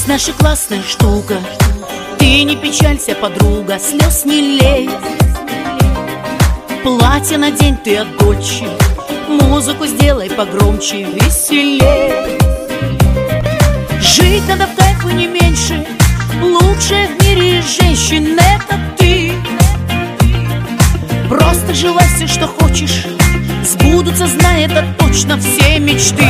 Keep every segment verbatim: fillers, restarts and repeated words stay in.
наша классная штука. Ты не печалься, подруга, слез не лей. Платье надень ты от Гольчи, музыку сделай погромче, веселей. Жить надо в кайфу не меньше, лучшая в мире женщин — это ты. Просто желай все, что хочешь, сбудутся, знай это точно, все мечты.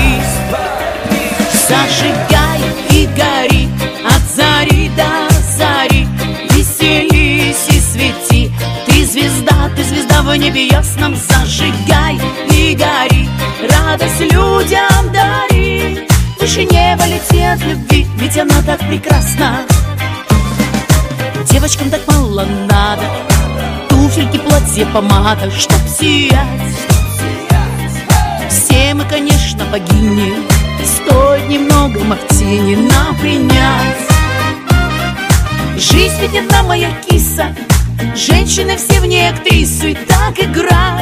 Зажигай и гори от зари до зари, веселись и свети. Ты звезда, ты звезда в небе ясном. Зажигай и гори, радость людям дари. Выше неба лети от любви, ведь она так прекрасна. Девочкам так мало надо, туфельки, платье, помада, чтоб сиять. Все мы, конечно, богини, стоит немного мартини нам принять. Жизнь ведь одна, моя киса, женщины все в ней актрисы, так играй.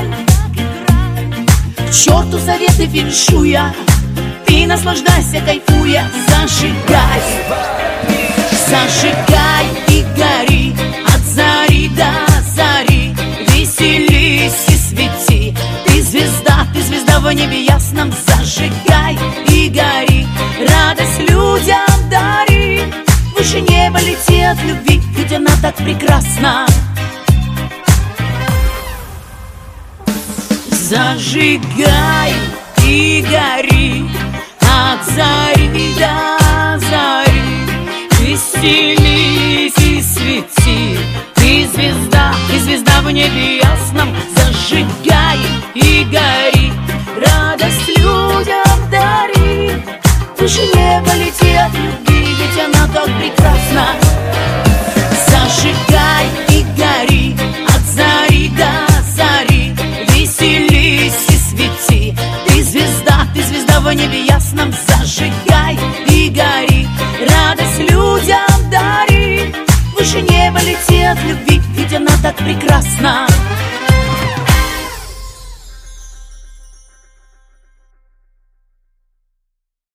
К черту советы феншуя, ты наслаждайся, кайфуя. Зажигай, зажигай и гори от зари до зари, веселись и свети. Ты звезда, ты звезда в небе ясном. Зажигай и гори, радость людям дари. Выше неба лети от любви, ведь она так прекрасна. Зажигай и гори от зари до зари, веселись и свети. Ты звезда, ты звезда в небе ясном. Зажигай и гори, радость людям дари. Выше неба лети от любви, ведь она так прекрасна. Зажигай и гори от зари до зари, веселись и свети. Ты звезда, ты звезда в небе ясном. Зажигай и гори, радость людям дари. Выше неба лети от любви, ведь она так прекрасна.